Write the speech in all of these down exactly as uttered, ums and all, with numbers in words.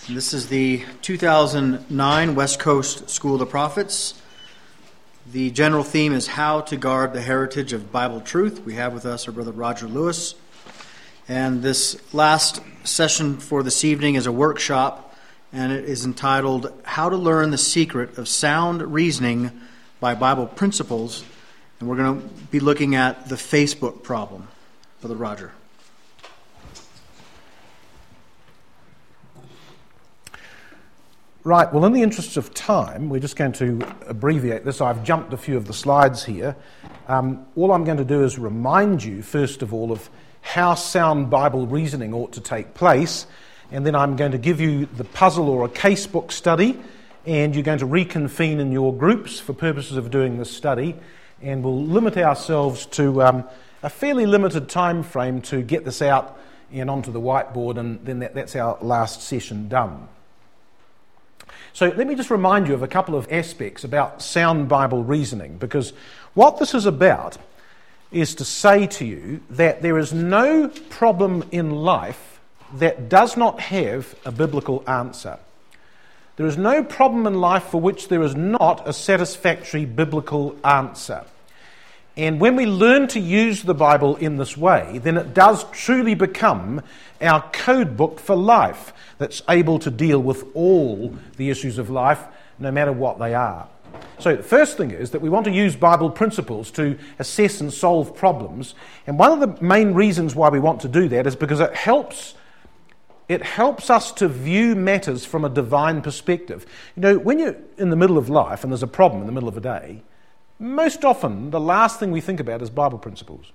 This is the two thousand nine West Coast School of the Prophets. The general theme is how to guard the heritage of Bible truth. We have with us our brother Roger Lewis. And this last session for this evening is a workshop, and it is entitled How to Learn the Secret of Sound Reasoning by Bible Principles. And we're going to be looking at the Facebook problem. Brother Roger. Right, well, in the interest of time, we're just going to abbreviate this. I've jumped a few of the slides here. Um, all I'm going to do is remind you, first of all, of how sound Bible reasoning ought to take place, and then I'm going to give you the puzzle or a casebook study, and you're going to reconvene in your groups for purposes of doing this study, and we'll limit ourselves to um, a fairly limited time frame to get this out and onto the whiteboard, and then that, that's our last session done. So let me just remind you of a couple of aspects about sound Bible reasoning, because what this is about is to say to you that there is no problem in life that does not have a biblical answer. There is no problem in life for which there is not a satisfactory biblical answer. And when we learn to use the Bible in this way, then it does truly become our code book for life that's able to deal with all the issues of life, no matter what they are. So the first thing is that we want to use Bible principles to assess and solve problems. And one of the main reasons why we want to do that is because it helps it helps us to view matters from a divine perspective. You know, when you're in the middle of life and there's a problem in the middle of a day, most often the last thing we think about is Bible principles.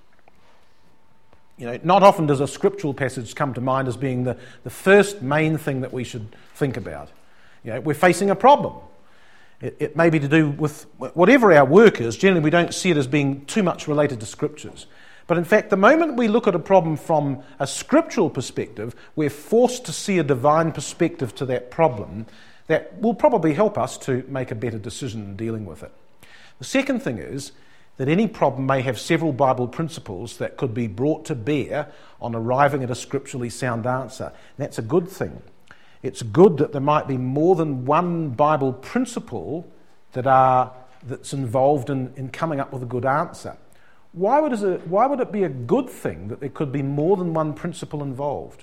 You know, not often does a scriptural passage come to mind as being the, the first main thing that we should think about. You know, we're facing a problem. It, it may be to do with whatever our work is. Generally, we don't see it as being too much related to scriptures. But in fact, the moment we look at a problem from a scriptural perspective, we're forced to see a divine perspective to that problem that will probably help us to make a better decision in dealing with it. The second thing is that any problem may have several Bible principles that could be brought to bear on arriving at a scripturally sound answer. And that's a good thing. It's good that there might be more than one Bible principle that are that's involved in, in coming up with a good answer. Why would, it, why would it be a good thing that there could be more than one principle involved?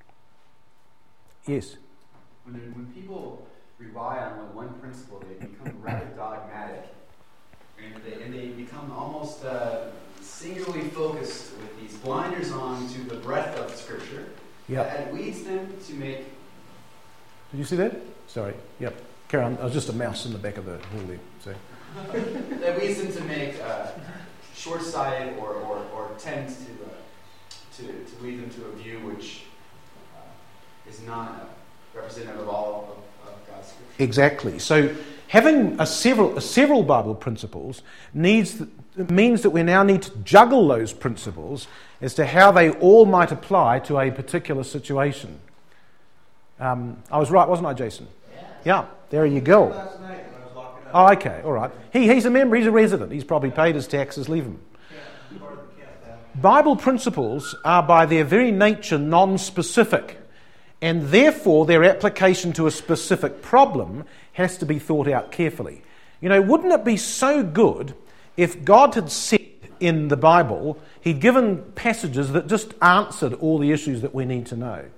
Yes? When, when people rely on one principle, they become rather dogmatic. And they, and they become almost uh, singularly focused with these blinders on to the breadth of Scripture. Yep. And it leads them to make... Did you see that? Sorry. Yep. Carry on. I was just a mouse in the back of the hall there. So. That leads them to make uh, short-sighted or, or, or tend to, uh, to to lead them to a view which uh, is not representative of all of, of God's Scripture. Exactly. So having a several a several Bible principles needs means that we now need to juggle those principles as to how they all might apply to a particular situation. Um, I was right, wasn't I, Jason? Yeah. Yeah, there you go. Last night when I was locking up. Oh, okay, all right. He, he's a member, he's a resident. He's probably paid his taxes, leave him. Yeah, part of the camp. Bible principles are by their very nature non-specific, and therefore their application to a specific problem has to be thought out carefully. You know, wouldn't it be so good if God had said in the Bible, He'd given passages that just answered all the issues that we need to know?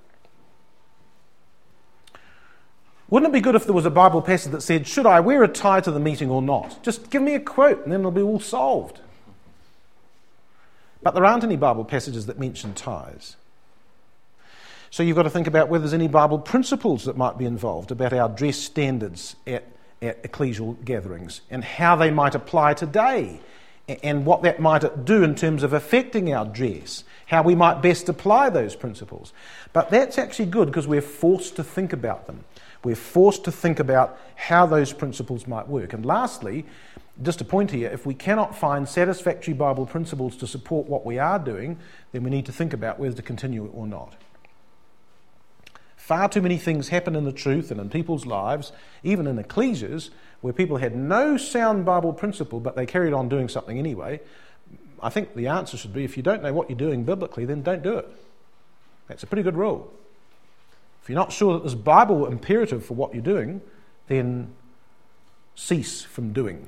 Wouldn't it be good if there was a Bible passage that said, should I wear a tie to the meeting or not? Just give me a quote and then it'll be all solved. But there aren't any Bible passages that mention ties. So you've got to think about whether there's any Bible principles that might be involved about our dress standards at, at ecclesial gatherings and how they might apply today and what that might do in terms of affecting our dress, how we might best apply those principles. But that's actually good because we're forced to think about them. We're forced to think about how those principles might work. And lastly, just a point here, if we cannot find satisfactory Bible principles to support what we are doing, then we need to think about whether to continue or not. Far too many things happen in the truth and in people's lives, even in ecclesias, where people had no sound Bible principle, but they carried on doing something anyway. I think the answer should be, if you don't know what you're doing biblically, then don't do it. That's a pretty good rule. If you're not sure that there's Bible imperative for what you're doing, then cease from doing.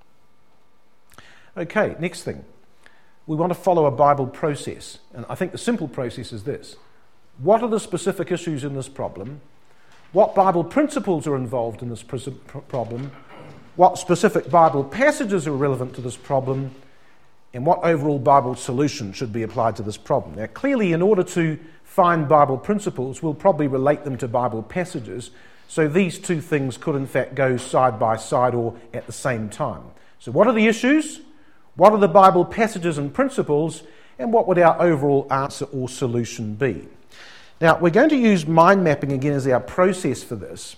Okay, next thing. We want to follow a Bible process. And I think the simple process is this. What are the specific issues in this problem? What Bible principles are involved in this problem? What specific Bible passages are relevant to this problem? And what overall Bible solution should be applied to this problem? Now, clearly, in order to find Bible principles, we'll probably relate them to Bible passages. So these two things could, in fact, go side by side or at the same time. So what are the issues? What are the Bible passages and principles? And what would our overall answer or solution be? Now, we're going to use mind mapping again as our process for this.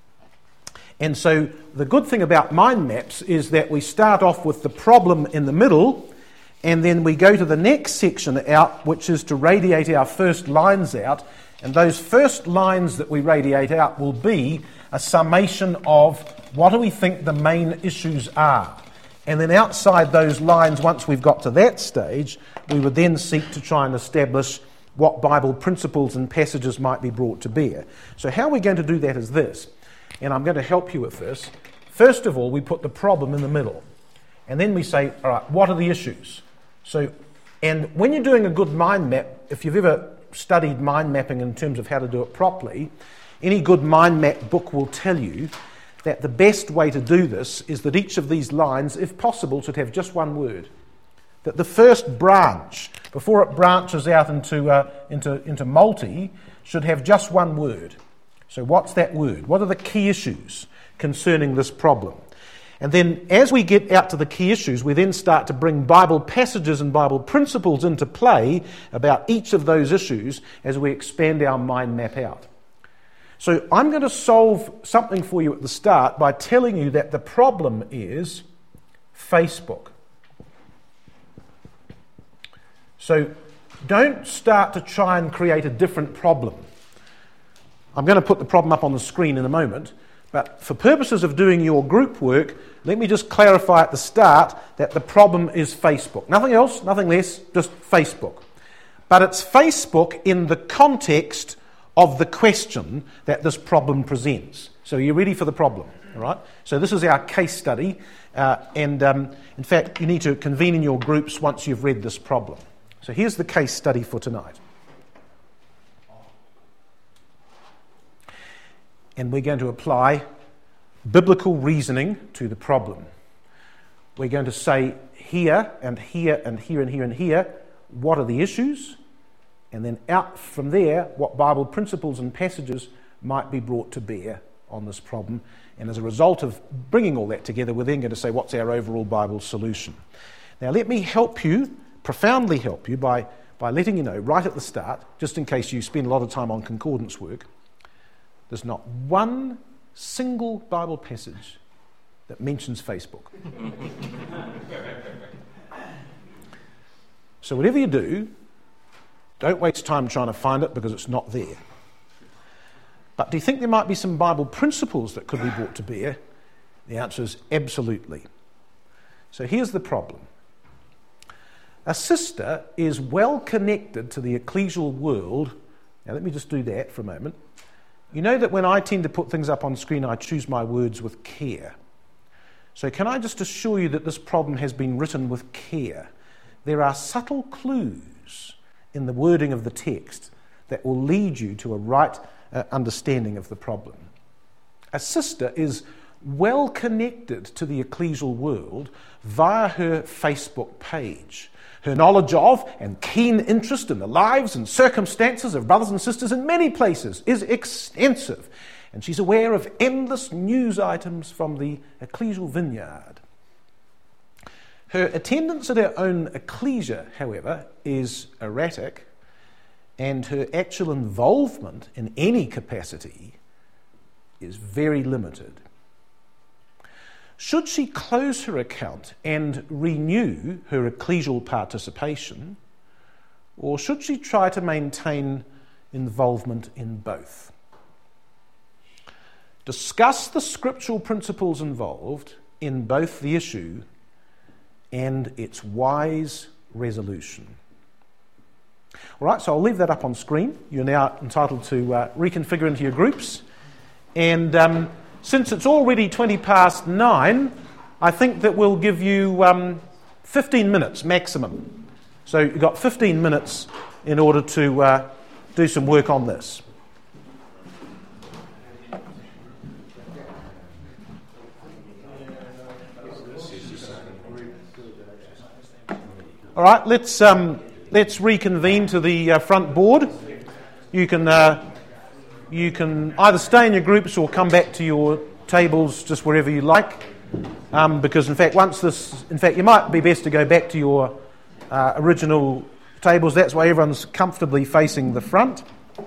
And so the good thing about mind maps is that we start off with the problem in the middle, and then we go to the next section out, which is to radiate our first lines out. And those first lines that we radiate out will be a summation of what do we think the main issues are. And then outside those lines, once we've got to that stage, we would then seek to try and establish what Bible principles and passages might be brought to bear. So how we're going to do that is this, and I'm going to help you with this. First of all, we put the problem in the middle, and then we say, all right, what are the issues? So, and when you're doing a good mind map, if you've ever studied mind mapping in terms of how to do it properly, any good mind map book will tell you that the best way to do this is that each of these lines, if possible, should have just one word. That the first branch, before it branches out into, uh, into, into multi, should have just one word. So what's that word? What are the key issues concerning this problem? And then as we get out to the key issues, we then start to bring Bible passages and Bible principles into play about each of those issues as we expand our mind map out. So I'm going to solve something for you at the start by telling you that the problem is Facebook. So don't start to try and create a different problem. I'm going to put the problem up on the screen in a moment, but for purposes of doing your group work, let me just clarify at the start that the problem is Facebook. Nothing else, nothing less, just Facebook. But it's Facebook in the context of the question that this problem presents. So are you ready for the problem? All right. So this is our case study, uh, and um, in fact, you need to convene in your groups once you've read this problem. So here's the case study for tonight. And we're going to apply biblical reasoning to the problem. We're going to say here and here and here and here and here, what are the issues? And then out from there, what Bible principles and passages might be brought to bear on this problem. And as a result of bringing all that together, we're then going to say, what's our overall Bible solution? Now, let me help you, profoundly help you, by, by letting you know right at the start, just in case you spend a lot of time on concordance work, there's not one single Bible passage that mentions Facebook. So whatever you do, don't waste time trying to find it because it's not there. But do you think there might be some Bible principles that could be brought to bear? The answer is absolutely. So here's the problem. A sister is well connected to the ecclesial world. Now let me just do that for a moment. You know that when I tend to put things up on screen, I choose my words with care. So can I just assure you that this problem has been written with care? There are subtle clues in the wording of the text that will lead you to a right uh, understanding of the problem. A sister is well connected to the ecclesial world via her Facebook page. Her knowledge of and keen interest in the lives and circumstances of brothers and sisters in many places is extensive, and she's aware of endless news items from the ecclesial vineyard. Her attendance at her own ecclesia, however, is erratic, and her actual involvement in any capacity is very limited. Should she close her account and renew her ecclesial participation, or should she try to maintain involvement in both? Discuss the scriptural principles involved in both the issue and its wise resolution. All right, so I'll leave that up on screen. You're now entitled to uh, reconfigure into your groups. And um, since it's already twenty past nine, I think that we'll give you um, fifteen minutes maximum. So you've got fifteen minutes in order to uh, do some work on this. All right, let's um, let's reconvene to the uh, front board. You can uh, you can either stay in your groups or come back to your tables just wherever you like. Um, because in fact, once this, in fact, you might be best to go back to your uh, original tables. That's why everyone's comfortably facing the front.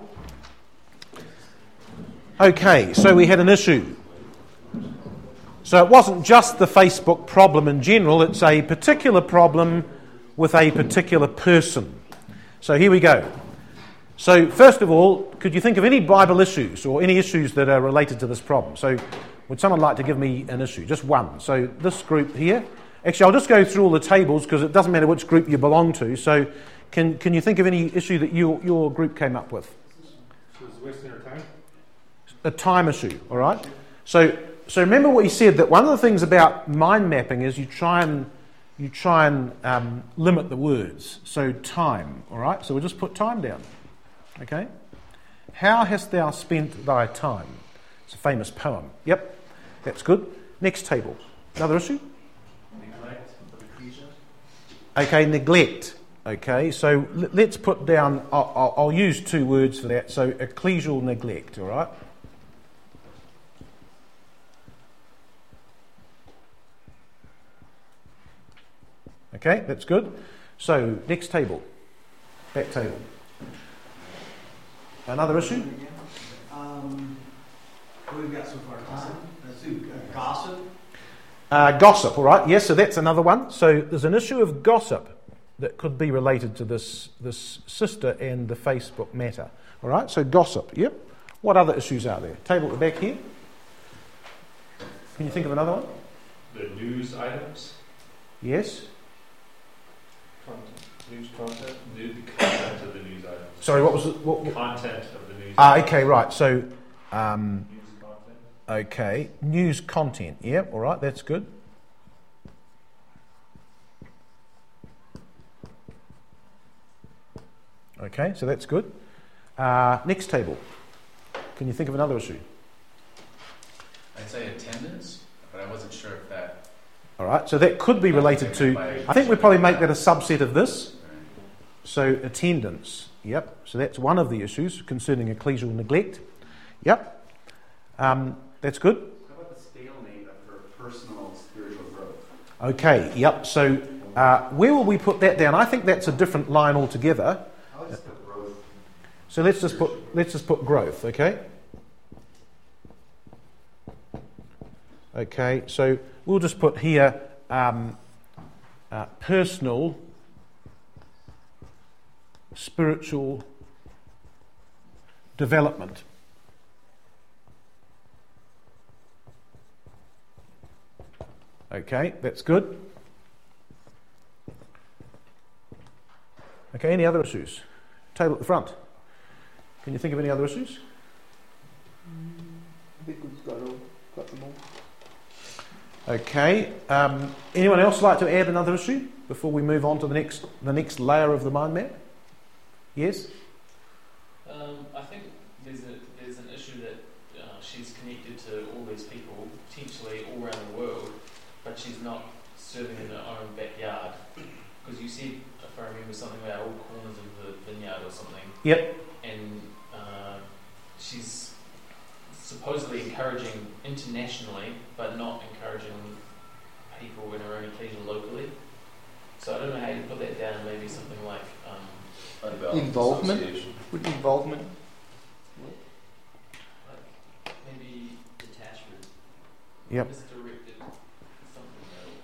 Okay, so we had an issue. So it wasn't just the Facebook problem in general, it's a particular problem with a particular person. So here we go. So first of all, could you think of any Bible issues or any issues that are related to this problem? So would someone like to give me an issue? Just one. So this group here. Actually, I'll just go through all the tables because it doesn't matter which group you belong to. So can can you think of any issue that you, your group came up with? So it's wasting our time? A time issue, all right? So so remember what he said, that one of the things about mind mapping is you try and you try and um, limit the words. So time, all right? So we'll just put time down, okay? How hast thou spent thy time? It's a famous poem. Yep, that's good. Next table. Another issue? Neglect of ecclesia. Okay, neglect. Okay, so l- let's put down, I'll, I'll, I'll use two words for that. So ecclesial neglect, all right? Okay, that's good. So, next table. Back table. Another issue? Um, what have we got so far? Gossip? Let's do uh, gossip. Uh, gossip, all right. Yes, so that's another one. So, there's an issue of gossip that could be related to this, this sister and the Facebook matter. All right, so gossip, yep. What other issues are there? Table at the back here. Can you think of another one? The news items. Yes. Content. News content. New, the content of the news items. Sorry, what was it? What, what? Content of the news Ah, items. okay, right. So, um, News content. okay, news content. Yeah, all right, that's good. Okay, so that's good. Uh, next table. Can you think of another issue? I'd say attendance, but I wasn't sure if that. All right, so that could be related to, I think we'd probably make that a subset of this. So attendance, yep. So that's one of the issues concerning ecclesial neglect. Yep, um, that's good. How about the stalemate of her personal spiritual growth? Okay, yep. So uh, where will we put that down? I think that's a different line altogether. I'll just put growth. So let's just put let's just put growth, okay? Okay, so we'll just put here um, uh, personal spiritual development. Okay, that's good. Okay, any other issues? Table at the front. Can you think of any other issues? I think we've got, all, got them all. Okay. Um, anyone else like to add another issue before we move on to the next the next layer of the mind map? Yes. Um, I think there's a there's an issue that uh, she's connected to all these people potentially all around the world, but she's not serving in her own backyard. Because you said, if I remember, something about all corners of the vineyard or something. Yep. And uh, she's supposedly encouraging internationally, but not encouraging people in her own ecclesia locally. So I don't know how you put that down. Maybe something like um, Involvement? Would involvement? like maybe detachment. Yep. Misdirected. Something else.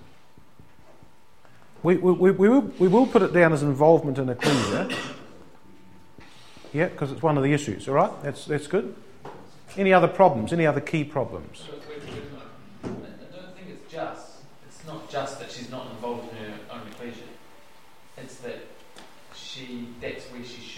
We we we, we, will, we will put it down as involvement in ecclesia. Yeah, because it's one of the issues. All right, that's that's good. Any other problems? Any other key problems? So wait, wait, wait, wait. I don't think it's just. It's not just that she's not involved in her own ecclesia. It's that she. That's where she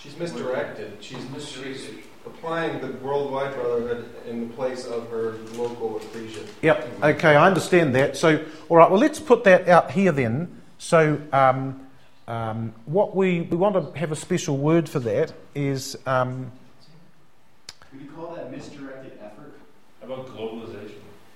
She's misdirected. She's, she's applying the worldwide brotherhood in the place of her local ecclesia. Yep, okay, I understand that. So, all right, well, let's put that out here then. So, um, um, what we, we want to have a special word for that is... Um, Would you call that misdirected effort? How about globalization?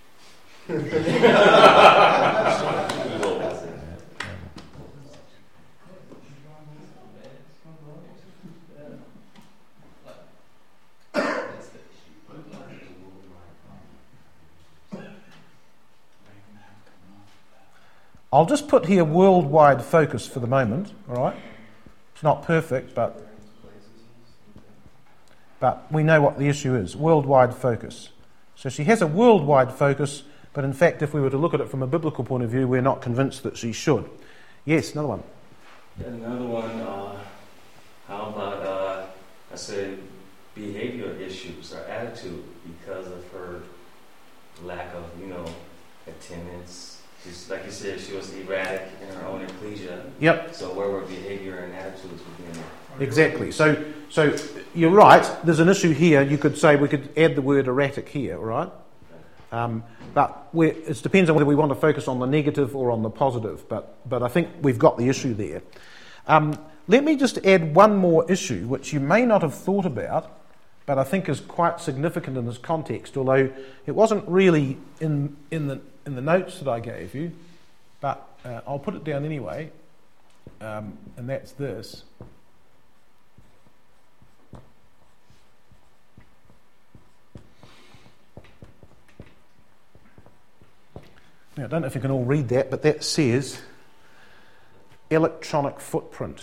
I'll just put here worldwide focus for the moment, all right? It's not perfect, but but we know what the issue is, worldwide focus. So she has a worldwide focus, but in fact, if we were to look at it from a biblical point of view, we're not convinced that she should. Yes, another one. Another one, uh, how about, uh, I said, behavior issues or attitude because of her lack of, you know, attendance. Just like you said, she was erratic in her own ecclesia. Yep. So where were behavior and attitudes within it? Exactly. So, so you're right. There's an issue here. You could say we could add the word erratic here, all right? Um, but we're, it depends on whether we want to focus on the negative or on the positive. But, but I think we've got the issue there. Um, let me just add one more issue, which you may not have thought about, but I think is quite significant in this context, although it wasn't really in in the in the notes that I gave you, but uh, I'll put it down anyway, um, and that's this. Now, I don't know if you can all read that, but that says electronic footprint.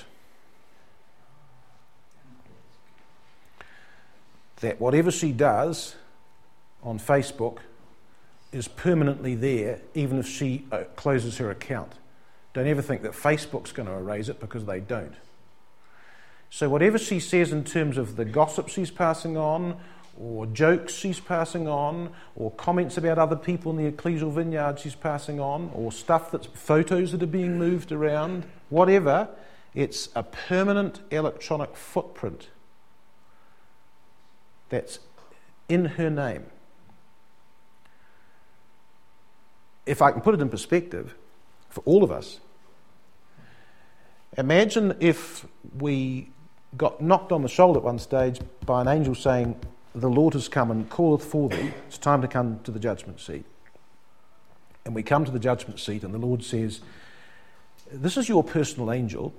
That whatever she does on Facebook is permanently there, even if she uh, closes her account. Don't ever think that Facebook's going to erase it, because they don't. So whatever she says in terms of the gossip she's passing on, or jokes she's passing on, or comments about other people in the ecclesial vineyard she's passing on, or stuff that's photos that are being moved around, whatever, it's a permanent electronic footprint that's in her name. If I can put it in perspective, for all of us, imagine if we got knocked on the shoulder at one stage by an angel saying, "The Lord has come and calleth for thee, it's time to come to the judgment seat." And we come to the judgment seat and the Lord says, "This is your personal angel.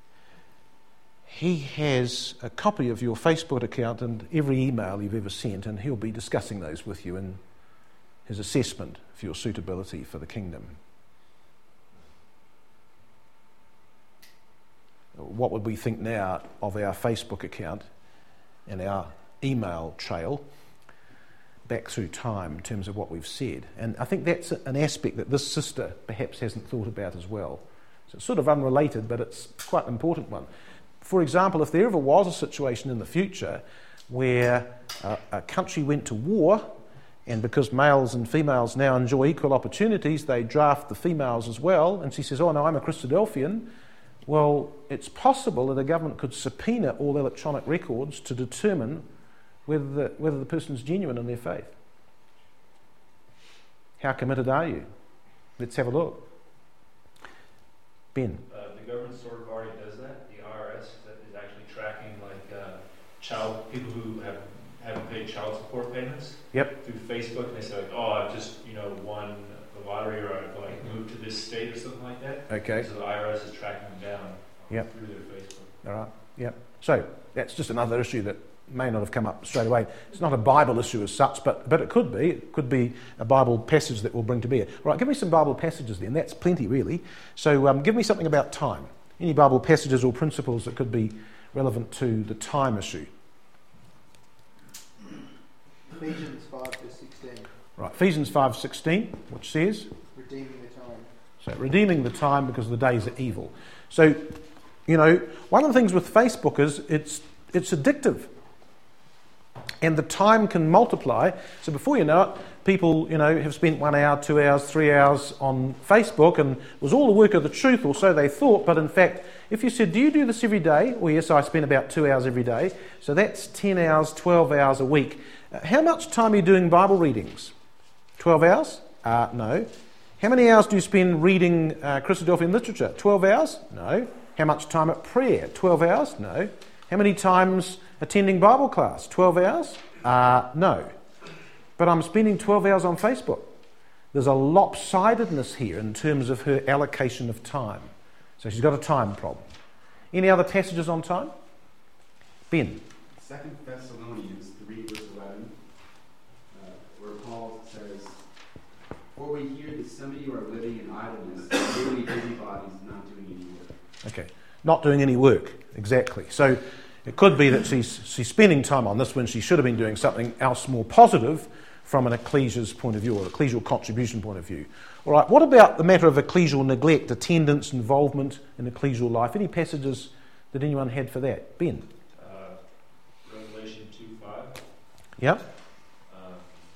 He has a copy of your Facebook account and every email you've ever sent, and he'll be discussing those with you in his assessment for your suitability for the kingdom." What would we think now of our Facebook account and our email trail back through time in terms of what we've said? And I think that's an aspect that this sister perhaps hasn't thought about as well. So it's sort of unrelated, but it's quite an important one. For example, if there ever was a situation in the future where uh, a country went to war, and because males and females now enjoy equal opportunities, they draft the females as well, and she says, "Oh no, I'm a Christadelphian," well, it's possible that a government could subpoena all electronic records to determine whether the, whether the person's genuine in their faith. How committed are you? Let's have a look. Ben. Uh, the government sort of already does that. The I R S that is actually tracking like uh, child people who have haven't paid child support payments. Yep. Through Facebook, and they say like, "Oh, I've just you know won the lottery, or I've like moved to this state or something like that." Okay. So the I R S is tracking them down. Yep. Through their Facebook. All right. Yep. So that's just another issue that may not have come up straight away. It's not a Bible issue as such, but but it could be. It could be a Bible passage that we'll bring to bear. All right, give me some Bible passages then. That's plenty, really. So um, give me something about time. Any Bible passages or principles that could be relevant to the time issue. Ephesians five to sixteen. Right, Ephesians five sixteen, which says? Redeeming the time. So redeeming the time because the days are evil. So, you know, one of the things with Facebook is it's it's addictive. And the time can multiply. So before you know it, people, you know, have spent one hour, two hours, three hours on Facebook, and it was all the work of the truth, or so they thought. But in fact, if you said, do you do this every day? Well, yes, I spend about two hours every day. So that's ten hours, twelve hours a week. Uh, how much time are you doing Bible readings? twelve hours? Uh, no. How many hours do you spend reading uh, Christadelphian literature? twelve hours? No. How much time at prayer? twelve hours? No. How many times attending Bible class? twelve hours? Uh, no. But I'm spending twelve hours on Facebook. There's a lopsidedness here in terms of her allocation of time. So she's got a time problem. Any other passages on time? Ben. Second Thessalonians three, verse eleven, uh, where Paul says, "For we hear that some of you are living in idleness, daily busybodies, not doing any work." Okay, not doing any work, exactly. So it could be that she's, she's spending time on this when she should have been doing something else more positive from an ecclesia's point of view, or ecclesial contribution point of view. All right, what about the matter of ecclesial neglect, attendance, involvement in ecclesial life? Any passages that anyone had for that? Ben? Uh, Revelation two five. Yep. Um,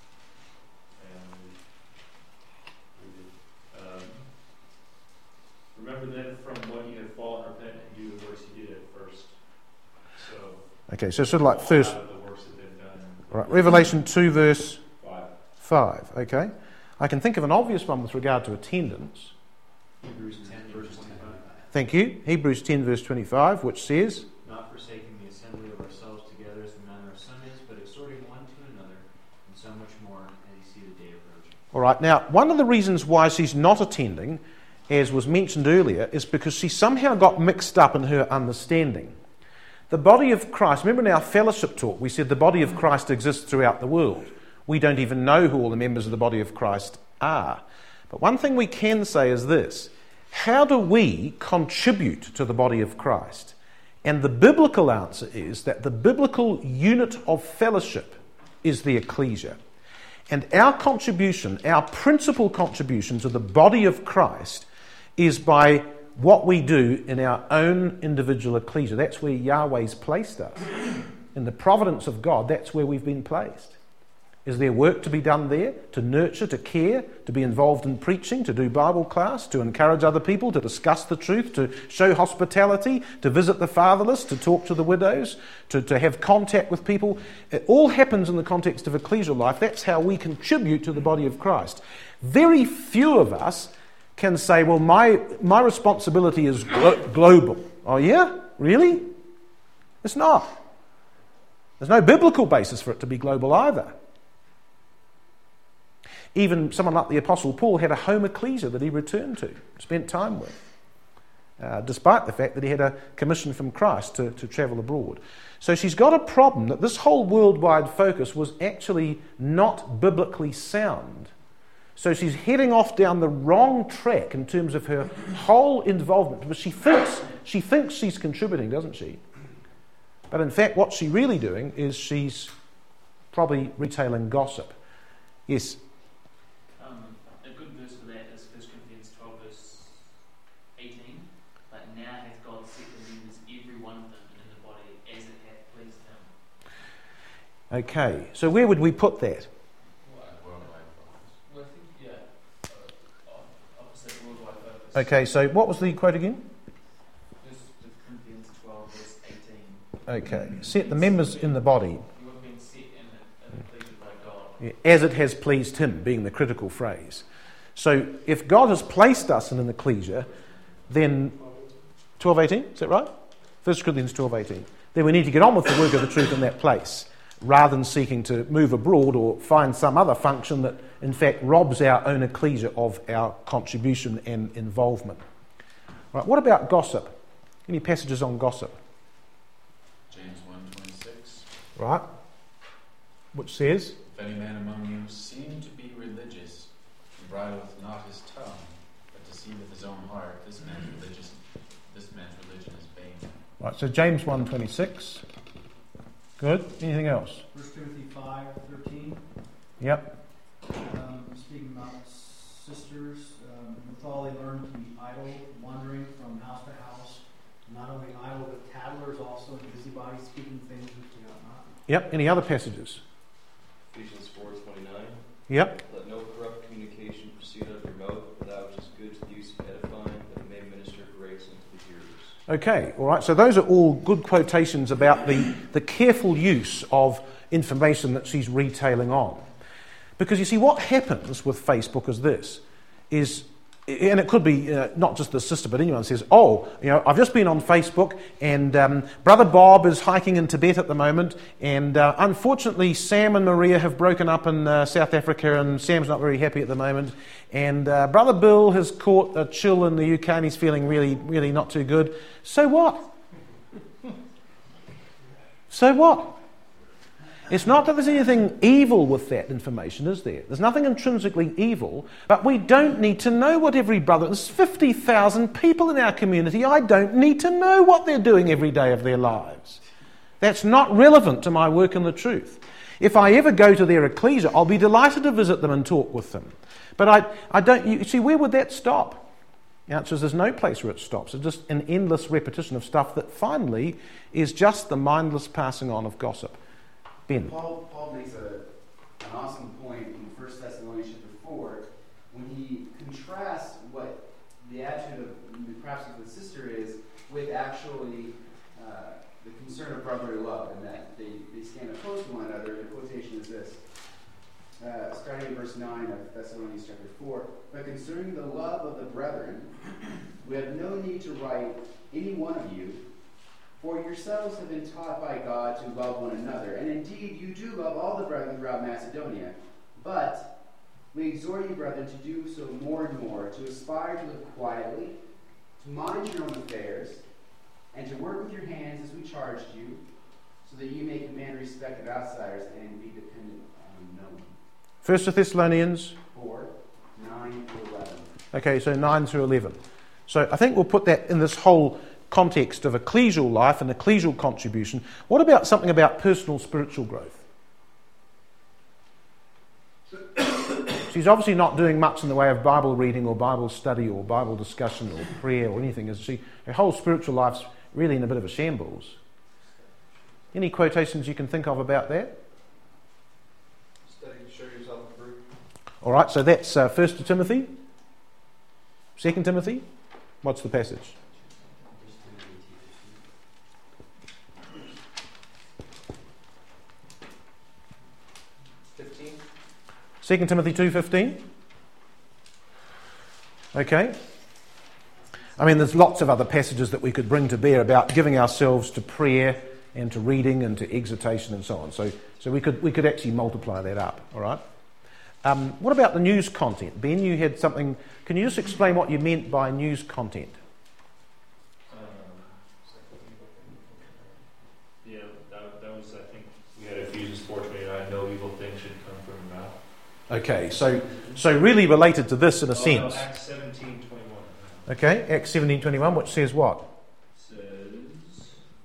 and um, remember then from what you have fallen, repent and do the works you did at first. So Okay, so sort of like first. out of the works that they've done. All right, Revelation two, verse Five. five. Okay. I can think of an obvious one with regard to attendance. Hebrews ten, verse twenty-five. Thank you. Hebrews ten, verse twenty-five, which says, Not forsaking the assembly of ourselves together as the manner of some is, but exhorting one to another, and so much more as you see the day approaching. all right, now, one of the reasons why she's not attending, as was mentioned earlier, is because she somehow got mixed up in her understanding. The body of Christ, remember in our fellowship talk, we said the body of Christ exists throughout the world. We don't even know who all the members of the body of Christ are. But one thing we can say is this: how do we contribute to the body of Christ? And the biblical answer is that the biblical unit of fellowship is the ecclesia. And our contribution, our principal contribution to the body of Christ is by what we do in our own individual ecclesia. That's where Yahweh's placed us. In the providence of God, that's where we've been placed. Is there work to be done there? To nurture, to care, to be involved in preaching, to do Bible class, to encourage other people, to discuss the truth, to show hospitality, to visit the fatherless, to talk to the widows, to, to have contact with people. It all happens in the context of ecclesial life. That's how we contribute to the body of Christ. Very few of us can say, well, my, my responsibility is glo- global. Oh yeah? Really? It's not. There's no biblical basis for it to be global either. Even someone like the Apostle Paul had a home ecclesia that he returned to, spent time with, uh, despite the fact that he had a commission from Christ to, to travel abroad. So she's got a problem that this whole worldwide focus was actually not biblically sound. So she's heading off down the wrong track in terms of her whole involvement. But she thinks, she thinks she's contributing, doesn't she? But in fact, what she's really doing is she's probably retailing gossip. Yes? Um, a good verse for that is First Corinthians twelve, verse eighteen. But now hath God set the members, every one of them, in the body as it hath pleased him. Okay, so where would we put that? Well, I think, yeah, uh, opposite worldwide focus. Okay, so what was the quote again? First Corinthians twelve, verse eighteen. Okay, set the members in the body You have been set in the, in the pleasure by God. as it has pleased him, being the critical phrase. So if God has placed us in an ecclesia, then twelve eighteen, is that right? First Corinthians twelve eighteen. Then we need to get on with the work of the truth in that place, rather than seeking to move abroad or find some other function that in fact robs our own ecclesia of our contribution and involvement. Right, what about gossip? Any passages on gossip? James one twenty-six. Right. Which says, If any man among you seem to be religious, and bridleth not his tongue, but deceiveth his own heart, this man's religious, this man's religion is vain. right, so James one twenty-six. Good. Anything else? First Timothy five thirteen. Yep. Um, speaking about sisters, um, withal they learn to be idle, wandering from house to house. Not only idle, but tattlers also, and busybodies, speaking things which they ought not. Yep, any other passages? Ephesians four twenty-nine. Yep. Let no corrupt communication proceed out of your mouth, but that which is good to the use of edifying, that it may minister grace unto the hearers. Okay, all right, so those are all good quotations about the, the careful use of information that she's retailing on. Because you see, what happens with Facebook is this, is, and it could be uh, not just the sister, but anyone says, oh, you know, I've just been on Facebook, and um, Brother Bob is hiking in Tibet at the moment, and uh, unfortunately Sam and Maria have broken up in uh, South Africa, and Sam's not very happy at the moment, and uh, Brother Bill has caught a chill in the U K, and he's feeling really, really not too good. So what? So what? It's not that there's anything evil with that information, is there? There's nothing intrinsically evil, but we don't need to know what every brother... There's fifty thousand people in our community. I don't need to know what they're doing every day of their lives. That's not relevant to my work in the truth. If I ever go to their ecclesia, I'll be delighted to visit them and talk with them. But I, I don't... You see, where would that stop? The answer is there's no place where it stops. It's just an endless repetition of stuff that finally is just the mindless passing on of gossip. Ben. Paul, Paul makes a, an awesome point in First Thessalonians chapter four when he contrasts what the attitude of perhaps of the sister is with actually uh, the concern of brotherly love, and that they, they stand opposed to one another. The quotation is this, uh, starting in verse nine of Thessalonians chapter four. But concerning the love of the brethren, we have no need to write any one of you, for yourselves have been taught by God to love one another. And indeed, you do love all the brethren throughout Macedonia. But we exhort you, brethren, to do so more and more, to aspire to live quietly, to mind your own affairs, and to work with your hands as we charged you, so that you may command respect of outsiders and be dependent on no one. First Thessalonians four, nine through eleven. Okay, so nine through eleven. So I think we'll put that in this whole context of ecclesial life and ecclesial contribution. What about something about personal spiritual growth? She's obviously not doing much in the way of Bible reading or Bible study or Bible discussion or prayer or anything, is she? Her whole spiritual life's really in a bit of a shambles. Any quotations you can think of about that? Study to show yourself approved. All right, so that's uh, First Timothy. Second Timothy. What's the passage? Second Timothy two fifteen. Okay. I mean, there's lots of other passages that we could bring to bear about giving ourselves to prayer and to reading and to exhortation and so on. So, so we could we could actually multiply that up. All right. Um, what about the news content? Ben, you had something. Can you just explain what you meant by news content? Um, yeah, that, that was, I think, we had Ephesians four twenty-nine. No evil thing should come from your mouth. Okay, so so really related to this in a oh, sense. No, Acts seventeen twenty-one. Okay, Acts seventeen twenty-one, which says what? Says,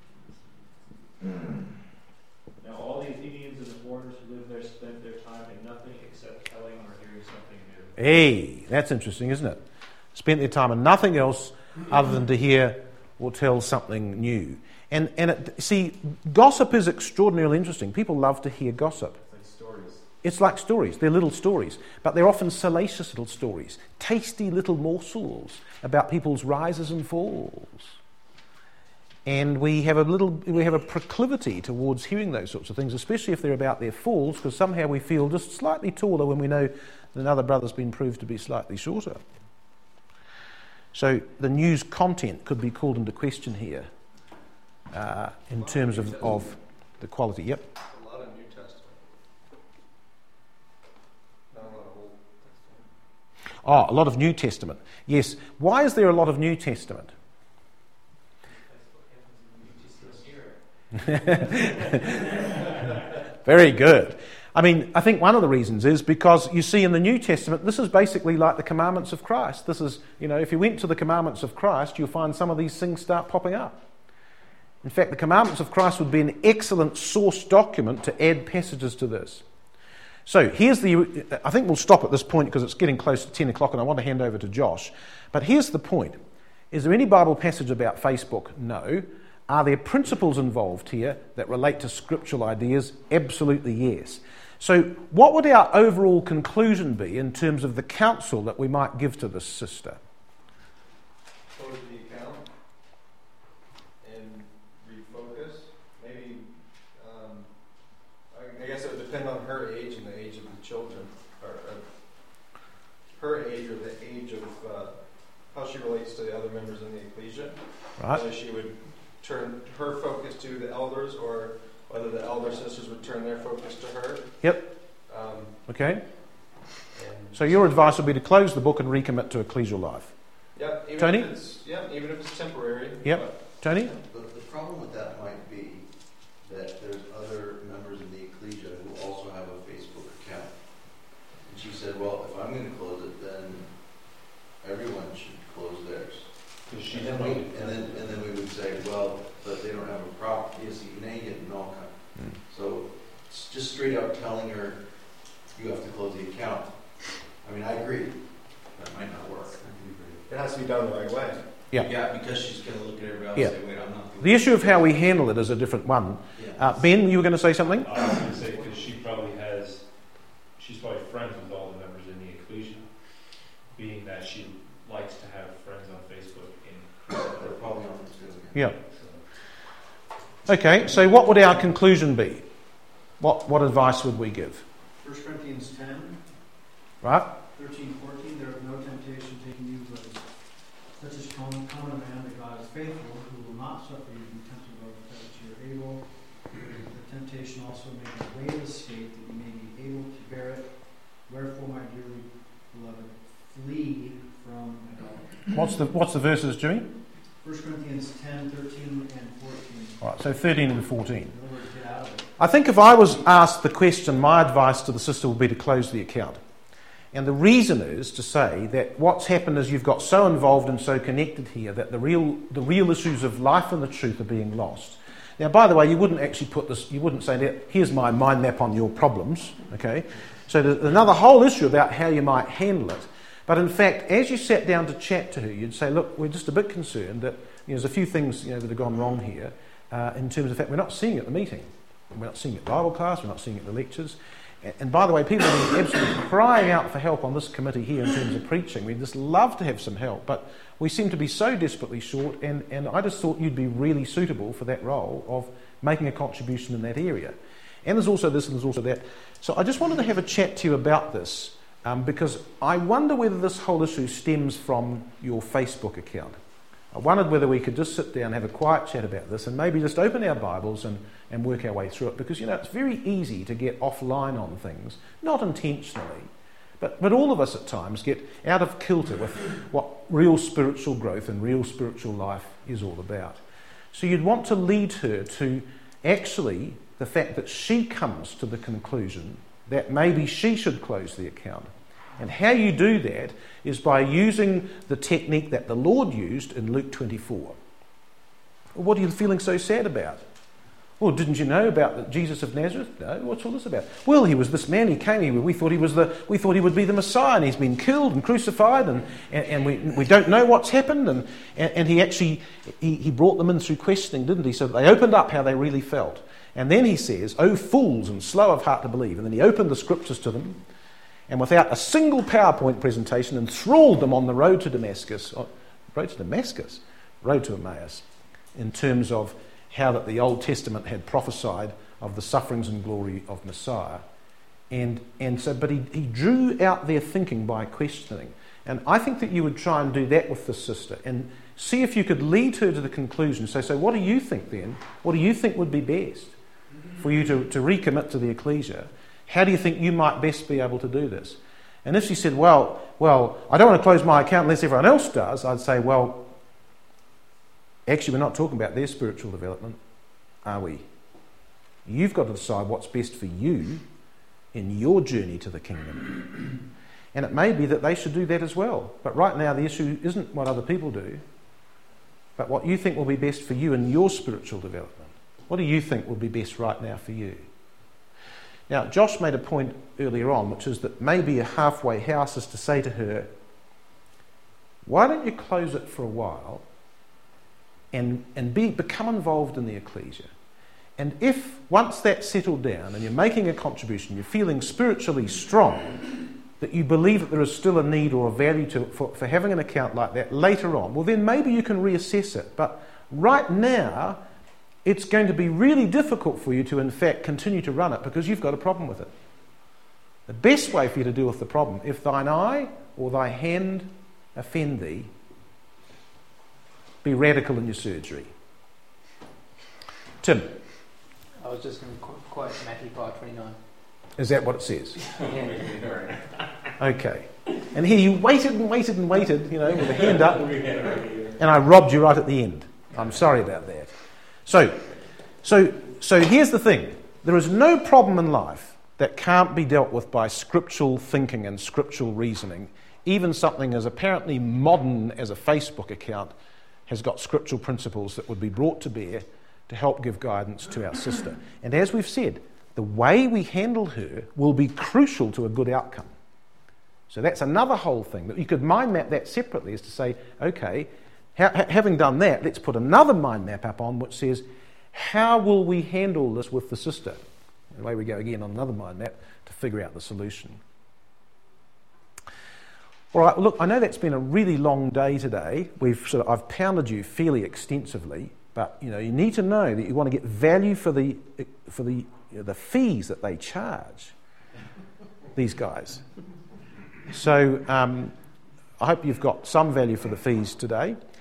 now all the Athenians and the foreigners who lived there spent their time in nothing except telling or hearing something new. Hey, that's interesting, isn't it? Spent their time in nothing else other than to hear or tell something new. And and it, see, gossip is extraordinarily interesting. People love to hear gossip. It's like stories. They're little stories, but they're often salacious little stories, tasty little morsels about people's rises and falls. And we have a little, we have a proclivity towards hearing those sorts of things, especially if they're about their falls, because somehow we feel just slightly taller when we know that another brother's been proved to be slightly shorter. So the news content could be called into question here uh, in terms of, of the quality. Yep. Oh, a lot of New Testament. Yes. Why is there a lot of New Testament? Very good. I mean, I think one of the reasons is because you see in the New Testament, this is basically like the commandments of Christ. This is, you know, if you went to the commandments of Christ, you'll find some of these things start popping up. In fact, the commandments of Christ would be an excellent source document to add passages to this. So here's the, I think we'll stop at this point because it's getting close to ten o'clock and I want to hand over to Josh. But here's the point. Is there any Bible passage about Facebook? No. Are there principles involved here that relate to scriptural ideas? Absolutely yes. So what would our overall conclusion be in terms of the counsel that we might give to this sister? Close the account and refocus. Maybe, um, I, I guess it would depend on her age and the age of the children. Or, or her age or the age of uh, how she relates to the other members in the ecclesia. Right. Whether she would turn her focus to the elders, or whether the elder sisters would turn their focus to her. Yep. Um, okay. So your advice would be to close the book and recommit to ecclesial life. Yeah. Even Tony? If it's, yeah. Even if it's temporary. Yep. But, Tony? But the problem with that might be that there's other members in the ecclesia who also have a Facebook account. And she said, well, if I'm going to close it, then everyone should close theirs. And then, we, and, then, and then we would say, well, but they don't have a problem. You see, now you get an all kind. Mm. So it's just straight up telling her you have to close the account. I mean, I agree. That might not work. It has to be done the right way. Yeah. Yeah, because she's going to look at everybody else yeah. and say, wait, I'm not doing The issue of how we handle it is a different one. Yeah. Uh, Ben, you were going to say something? I was going to say, because she probably has, she's probably friends with all the members in the ecclesia, being that she likes to have friends on Facebook. In They're probably on Facebook. Yeah. Okay, so what would our conclusion be? What what advice would we give? First Corinthians ten. Right. thirteen, fourteen, there is no temptation taking you, but such as common, common man, that God is faithful, who will not suffer you to be tempted above that you are able. The temptation also may have a way of escape, that you may be able to bear it. Wherefore, my dearly beloved, flee from idolatry. What's the what's the verses, Jimmy? First Corinthians ten, thirteen, and fourteen. All right, so thirteen and fourteen. In other words, get out of it. I think if I was asked the question, my advice to the sister would be to close the account. And the reason is to say that what's happened is you've got so involved and so connected here that the real the real issues of life and the truth are being lost. Now, by the way, you wouldn't actually put this, you wouldn't say that, here's my mind map on your problems, okay? So there's another whole issue about how you might handle it. But in fact, as you sat down to chat to her, you'd say, look, we're just a bit concerned that you know, there's a few things you know, that have gone wrong here uh, in terms of the fact we're not seeing it at the meeting. We're not seeing it at Bible class, we're not seeing it at the lectures. And by the way, people have been absolutely crying out for help on this committee here in terms of preaching. We'd just love to have some help, but we seem to be so desperately short, and, and I just thought you'd be really suitable for that role of making a contribution in that area. And there's also this and there's also that. So I just wanted to have a chat to you about this, um, because I wonder whether this whole issue stems from your Facebook account. I wondered whether we could just sit down and have a quiet chat about this and maybe just open our Bibles and, and work our way through it, because, you know, it's very easy to get offline on things, not intentionally, but, but all of us at times get out of kilter with what real spiritual growth and real spiritual life is all about. So you'd want to lead her to actually the fact that she comes to the conclusion that maybe she should close the account. And how you do that is by using the technique that the Lord used in Luke twenty-four. What are you feeling so sad about? Well, didn't you know about Jesus of Nazareth? No, what's all this about? Well, he was this man, he came here, we thought he was the we thought he would be the Messiah, and he's been killed and crucified, and, and, and we we don't know what's happened, and, and, and he actually he, he brought them in through questioning, didn't he? So that they opened up how they really felt. And then he says, "Oh, fools and slow of heart to believe." And then he opened the scriptures to them, and without a single PowerPoint presentation, enthralled them on the road to Damascus, oh, road to Damascus, road to Emmaus, in terms of how that the Old Testament had prophesied of the sufferings and glory of Messiah. And and so, but he, he drew out their thinking by questioning. And I think that you would try and do that with the sister and see if you could lead her to the conclusion. Say, so what do you think then? What do you think would be best for you to, to recommit to the ecclesia? How do you think you might best be able to do this? And if she said, well, well, I don't want to close my account unless everyone else does, I'd say, well, actually, we're not talking about their spiritual development, are we? You've got to decide what's best for you in your journey to the kingdom. And it may be that they should do that as well. But right now, the issue isn't what other people do, but what you think will be best for you in your spiritual development. What do you think will be best right now for you? Now, Josh made a point earlier on, which is that maybe a halfway house is to say to her, why don't you close it for a while and, and be, become involved in the ecclesia. And if, once that's settled down and you're making a contribution, you're feeling spiritually strong, that you believe that there is still a need or a value to for, for having an account like that later on, well then maybe you can reassess it. But right now, it's going to be really difficult for you to in fact continue to run it because you've got a problem with it. The best way for you to deal with the problem, if thine eye or thy hand offend thee, be radical in your surgery. Tim. I was just going to quote Matthew five twenty-nine. Is that what it says? Yeah. Okay. And here you waited and waited and waited, you know, with a hand up, and I robbed you right at the end. I'm sorry about that. So, so, so here's the thing. There is no problem in life that can't be dealt with by scriptural thinking and scriptural reasoning. Even something as apparently modern as a Facebook account has got scriptural principles that would be brought to bear to help give guidance to our sister. And as we've said, the way we handle her will be crucial to a good outcome. So that's another whole thing. That you could mind map that separately, is to say, okay, ha- having done that, let's put another mind map up on which says, how will we handle this with the sister? And away we go again on another mind map to figure out the solution. All right, look, I know that's been a really long day today. We've sort of, I've pounded you fairly extensively, but you know, you need to know that you want to get value for the for the you know, the fees that they charge these guys. So um, I hope you've got some value for the fees today.